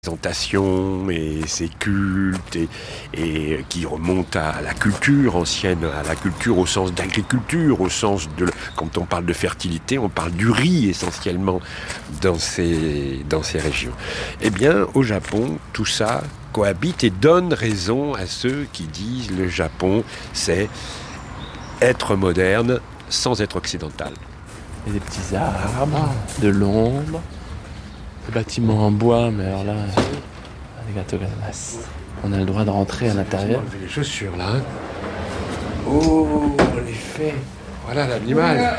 Présentation et ses cultes et qui remontent à la culture ancienne, à la culture au sens d'agriculture, au sens de... Quand on parle de fertilité, on parle du riz essentiellement dans ces régions. Eh bien, au Japon, tout ça cohabite et donne raison à ceux qui disent le Japon, c'est être moderne sans être occidental. Il y a des petits arbres, de l'ombre. Des bâtiments en bois, mais alors là, arigato gozaimasu. On a le droit de rentrer à l'intérieur. On a les chaussures là. Hein. Oh, les faits. Voilà l'animal.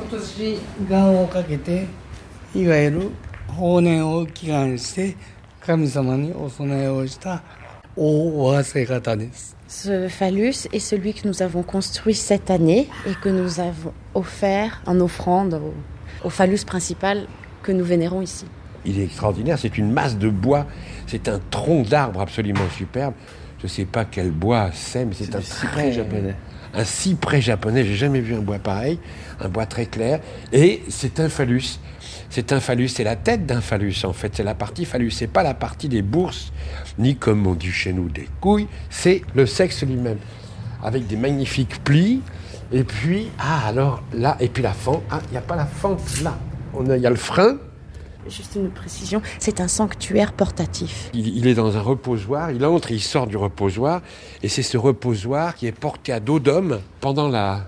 Ce phallus est celui que nous avons construit cette année et que nous avons offert en offrande au phallus principal que nous vénérons ici. Il est extraordinaire, c'est une masse de bois, c'est un tronc d'arbre absolument superbe. Je ne sais pas quel bois c'est, mais c'est un cyprès japonais. Un cyprès japonais, j'ai jamais vu un bois pareil, un bois très clair. Et c'est un phallus. C'est un phallus, c'est la tête d'un phallus en fait, c'est la partie phallus, c'est pas la partie des bourses, ni comme on dit chez nous des couilles, c'est le sexe lui-même. Avec des magnifiques plis, et puis, alors là, et puis la fente, il n'y a pas la fente là, il y a le frein. Juste une précision, c'est un sanctuaire portatif. Il est dans un reposoir, il entre, il sort du reposoir, et c'est ce reposoir qui est porté à dos d'homme pendant la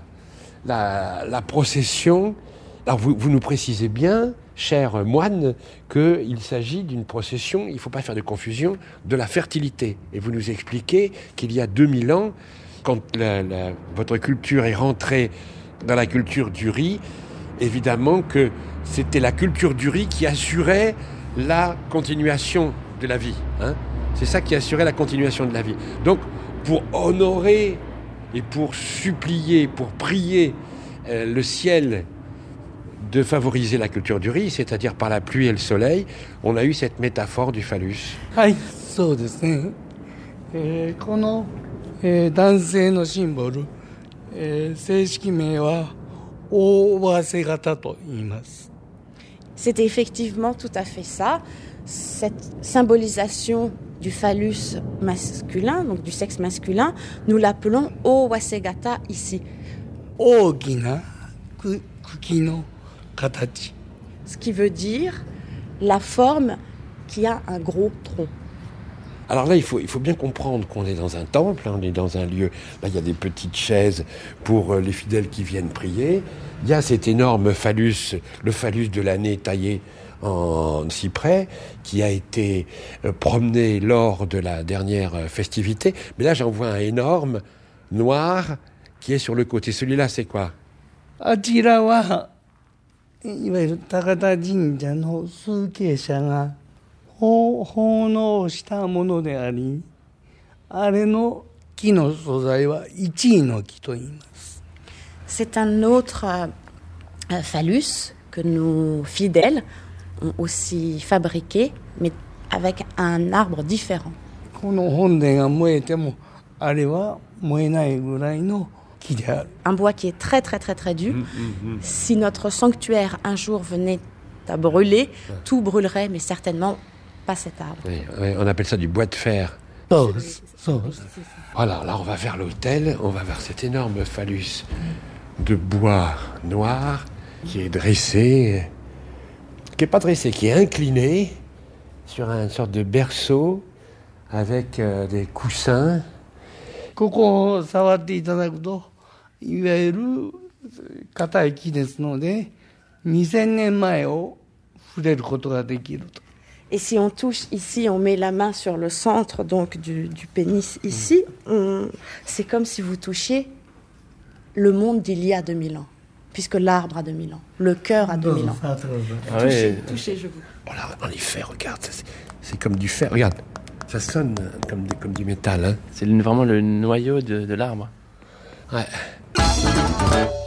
procession. Alors vous nous précisez bien, cher moine, qu'il s'agit d'une procession, il ne faut pas faire de confusion, de la fertilité. Et vous nous expliquez qu'il y a 2000 ans, quand votre culture est rentrée dans la culture du riz, évidemment que c'était la culture du riz qui assurait la continuation de la vie. Hein. C'est ça qui assurait la continuation de la vie. Donc, pour honorer et pour supplier, pour prier le ciel de favoriser la culture du riz, c'est-à-dire par la pluie et le soleil, on a eu cette métaphore du phallus. Oui, c'est ça. この男性のシンボル、正式名は大早瀬型と言います。 C'est effectivement tout à fait ça, cette symbolisation du phallus masculin, donc du sexe masculin, nous l'appelons Owasegata ici. 大きな茎の形。 Ce qui veut dire la forme qui a un gros tronc. Alors là, il faut bien comprendre qu'on est dans un temple, on est dans un lieu, là il y a des petites chaises pour les fidèles qui viennent prier. Il y a cet énorme phallus, le phallus de l'année taillé en cyprès, qui a été promené lors de la dernière festivité. Mais là, j'en vois un énorme, noir, qui est sur le côté. Celui-là, c'est quoi? あちらはいわゆる高田神社の崇敬者が奉納したものであり、あれの木の素材は一位の木と言います。 C'est un autre phallus que nos fidèles ont aussi fabriqué, mais avec un arbre différent. この本殿が燃えても、あれは燃えないぐらいの木である。 Un bois qui est très très très très dur. Si notre sanctuaire un jour venait à brûler, tout brûlerait, mais certainement pas cet arbre. Oui, on appelle ça du bois de fer. Voilà, là on va vers l'autel, on va vers cet énorme phallus de bois noir qui est dressé, qui n'est pas dressé, qui est incliné sur une sorte de berceau avec des coussins. ここを触っていただくと、いわゆる硬い木ですので、2000年前を触れることができると。 Et si on touche ici, on met la main sur le centre donc du pénis ici, c'est comme si vous touchiez le monde d'il y a 2000 ans, puisque l'arbre a 2000 ans, le cœur a 2000 ans. Touchez, je vous. Voilà, en effet, regarde, c'est comme du fer, regarde, ça sonne comme du métal. Hein. C'est vraiment le noyau de l'arbre. Ouais.